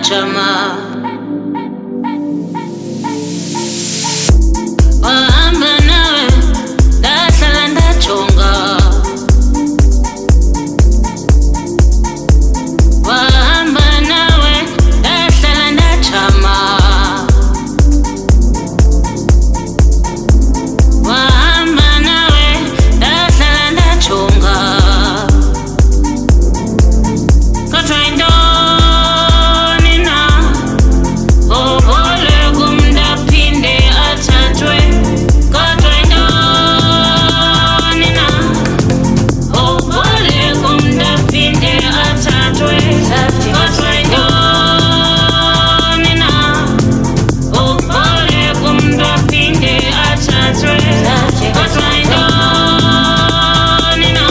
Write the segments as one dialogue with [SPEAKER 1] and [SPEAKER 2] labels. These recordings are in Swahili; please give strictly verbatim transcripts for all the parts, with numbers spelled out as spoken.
[SPEAKER 1] ndajama wahamba nawe ndahlala ndajonga wahamba nawe ndahlala ndajama wahamba nawe ndahlala ndajonga kodwa intoni na uboleka umntu aphinde athathwe kodwa intoni na uboleka umntu aphinde athathwe kodwa intoni na uboleka umntu aphinde athathwe kodwa intoni na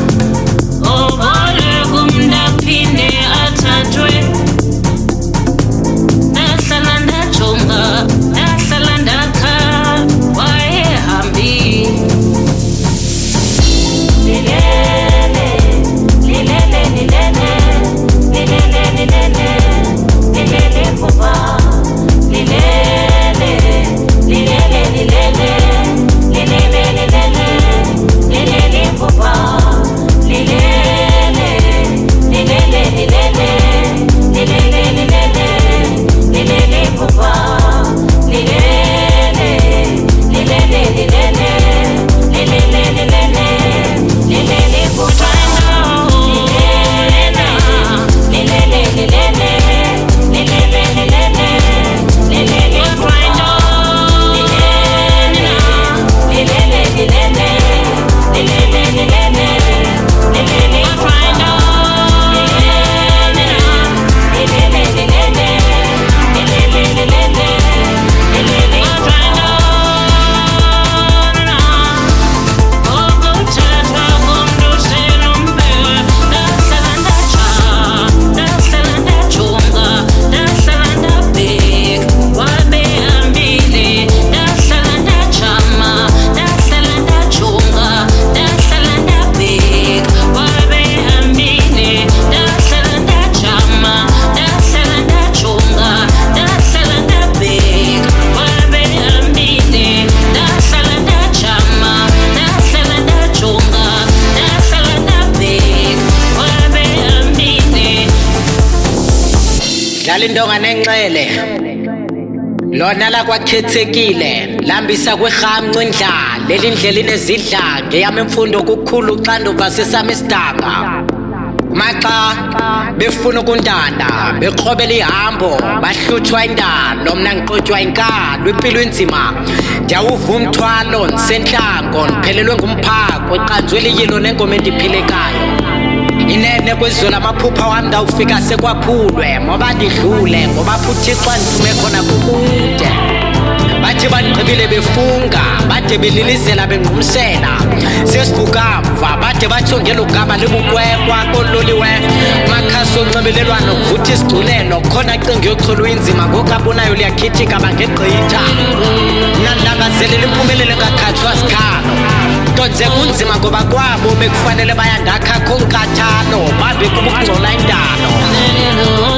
[SPEAKER 1] uboleka umntu aphinde athathwe ndahlala ndajonga ndahlala ndakha wayehambile lilele lilele lilele lilele lilele lilele baba lilele lilele lilele lilele lilele lilele baba lilele lilele lilele lilele lilele lilele baba lilele lilele lilele lilele lilele lilele baba lilele lilele lilele lilele lilele lilele baba lilele lilele lilele lilele lilele baba Indonga nenxele lona la kwakhethekile lambisa kwehamnco indlala leli ndlela inezidlanga yami imfundo kukhulu uxanduva sesami isidanga maxa befuna ukundanda beqhobela ihambo bahluthwa indalo mina ngiqotywa inkalo impilo inzima ndiyawuva umthwalo ndisenhlango ndiphelelwe ngumphako eqanjwe yilo nenkomo endiphilekayo inene kwezolo amaphupha wami ndawufika sekwaphulwe ngoba ndidlule ngoba futhi xa ndiphume khona kukude bathi bandigqibile befunga bade belilizela bengqumsela sesivukamva bade bathongela ugaba libukwekwa kololiwe makhasi onxibelelwano kuvuthi isigculelo khona cinga yocholwa inzima ngokabonayo liyakhithika bangegqitha mna ndilangazelela impumelelo engakhatshwa sikhalo ntonze kunzima ngoba kwabo bekufanele bayandakha khonkathalo babe kubukungcola indalo